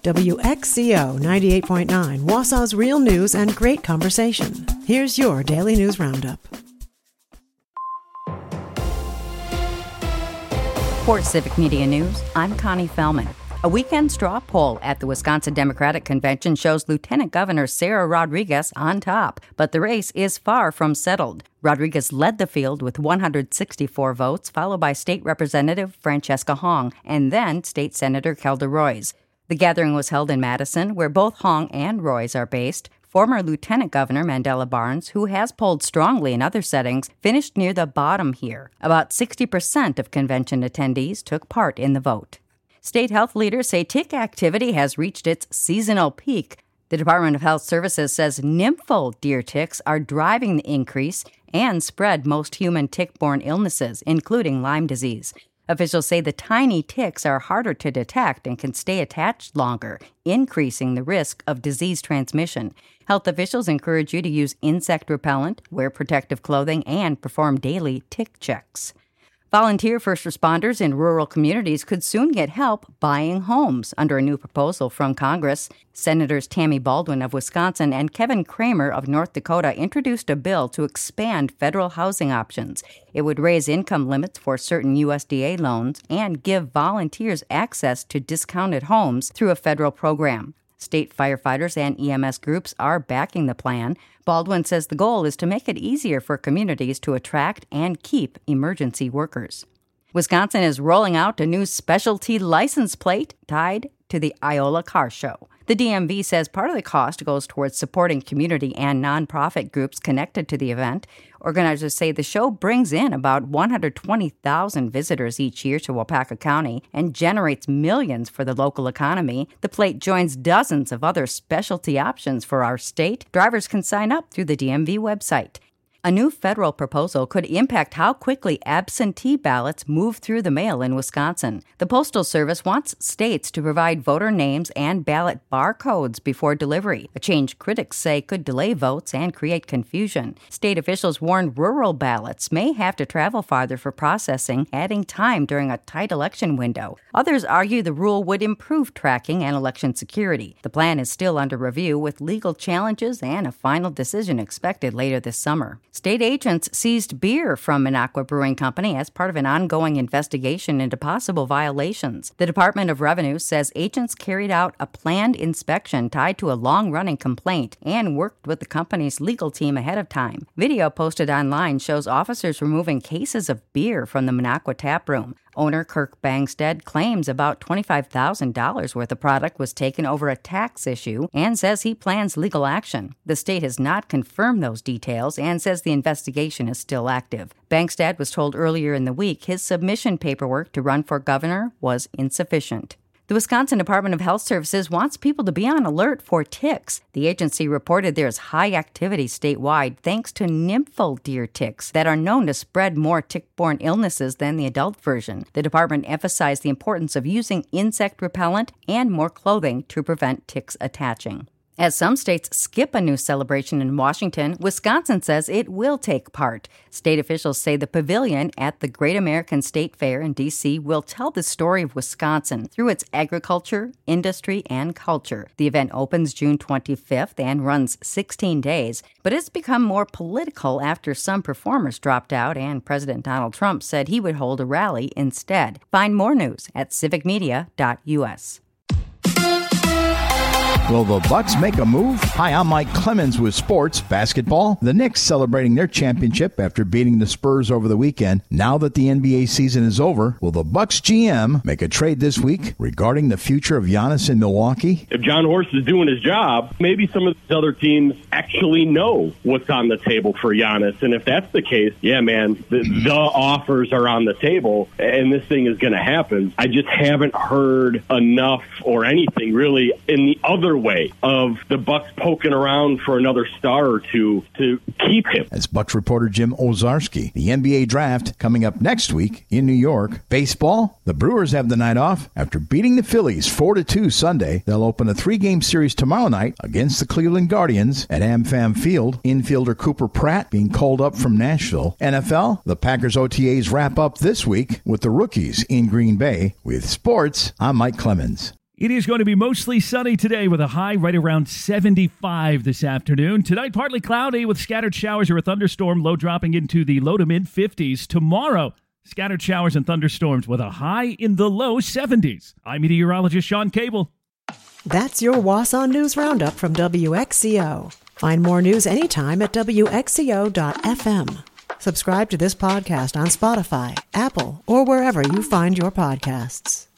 WXCO 98.9, Wausau's real news and great conversation. Here's your Daily News Roundup. For Civic Media News, I'm Connie Fellman. A weekend straw poll at the Wisconsin Democratic Convention shows Lieutenant Governor Sarah Rodriguez on top, but the race is far from settled. Rodriguez led the field with 164 votes, followed by State Representative Francesca Hong and then State Senator Kelda Roys. The gathering was held in Madison, where both Hong and Roys are based. Former Lieutenant Governor Mandela Barnes, who has polled strongly in other settings, finished near the bottom here. About 60% of convention attendees took part in the vote. State health leaders say tick activity has reached its seasonal peak. The Department of Health Services says nymphal deer ticks are driving the increase and spread most human tick-borne illnesses, including Lyme disease. Officials say the tiny ticks are harder to detect and can stay attached longer, increasing the risk of disease transmission. Health officials encourage you to use insect repellent, wear protective clothing, and perform daily tick checks. Volunteer first responders in rural communities could soon get help buying homes under a new proposal from Congress. Senators Tammy Baldwin of Wisconsin and Kevin Kramer of North Dakota introduced a bill to expand federal housing options. It would raise income limits for certain USDA loans and give volunteers access to discounted homes through a federal program. State firefighters and EMS groups are backing the plan. Baldwin says the goal is to make it easier for communities to attract and keep emergency workers. Wisconsin is rolling out a new specialty license plate tied to the Iola Car Show. The DMV says part of the cost goes towards supporting community and nonprofit groups connected to the event. Organizers say the show brings in about 120,000 visitors each year to Waupaca County and generates millions for the local economy. The plate joins dozens of other specialty options for our state. Drivers can sign up through the DMV website. A new federal proposal could impact how quickly absentee ballots move through the mail in Wisconsin. The Postal Service wants states to provide voter names and ballot barcodes before delivery, a change critics say could delay votes and create confusion. State officials warn rural ballots may have to travel farther for processing, adding time during a tight election window. Others argue the rule would improve tracking and election security. The plan is still under review, with legal challenges and a final decision expected later this summer. State agents seized beer from Minocqua Brewing Company as part of an ongoing investigation into possible violations. The Department of Revenue says agents carried out a planned inspection tied to a long-running complaint and worked with the company's legal team ahead of time. Video posted online shows officers removing cases of beer from the Minocqua tap room. Owner Kirk Bangstead claims about $25,000 worth of product was taken over a tax issue and says he plans legal action. The state has not confirmed those details and says the investigation is still active. Bangstead was told earlier in the week his submission paperwork to run for governor was insufficient. The Wisconsin Department of Health Services wants people to be on alert for ticks. The agency reported there is high activity statewide thanks to nymphal deer ticks that are known to spread more tick-borne illnesses than the adult version. The department emphasized the importance of using insect repellent and more clothing to prevent ticks attaching. As some states skip a new celebration in Washington, Wisconsin says it will take part. State officials say the pavilion at the Great American State Fair in D.C. will tell the story of Wisconsin through its agriculture, industry, and culture. The event opens June 25th and runs 16 days, but it's become more political after some performers dropped out and President Donald Trump said he would hold a rally instead. Find more news at civicmedia.us. Will the Bucks make a move? Hi, I'm Mike Clemens with Sports Basketball. The Knicks celebrating their championship after beating the Spurs over the weekend. Now that the NBA season is over, will the Bucks GM make a trade this week regarding the future of Giannis in Milwaukee? If John Horst is doing his job, maybe some of these other teams actually know what's on the table for Giannis. And if that's the case, yeah, man, the offers are on the table and this thing is going to happen. I just haven't heard enough or anything really in the other way of the Bucks poking around for another star or two to keep him. As Bucks reporter Jim Owczarski, the NBA draft coming up next week in New York. Baseball, the Brewers have the night off after beating the Phillies 4-2 Sunday. They'll open a 3-game series tomorrow night against the Cleveland Guardians at AmFam Field. Infielder Cooper Pratt being called up from Nashville. NFL, the Packers OTAs wrap up this week with the rookies in Green Bay. With sports, I'm Mike Clemens. It is going to be mostly sunny today with a high right around 75 this afternoon. Tonight, partly cloudy with scattered showers or a thunderstorm, low dropping into the low to mid 50s. Tomorrow, scattered showers and thunderstorms with a high in the low 70s. I'm meteorologist Sean Cable. That's your Wausau News Roundup from WXCO. Find more news anytime at WXCO.FM. Subscribe to this podcast on Spotify, Apple, or wherever you find your podcasts.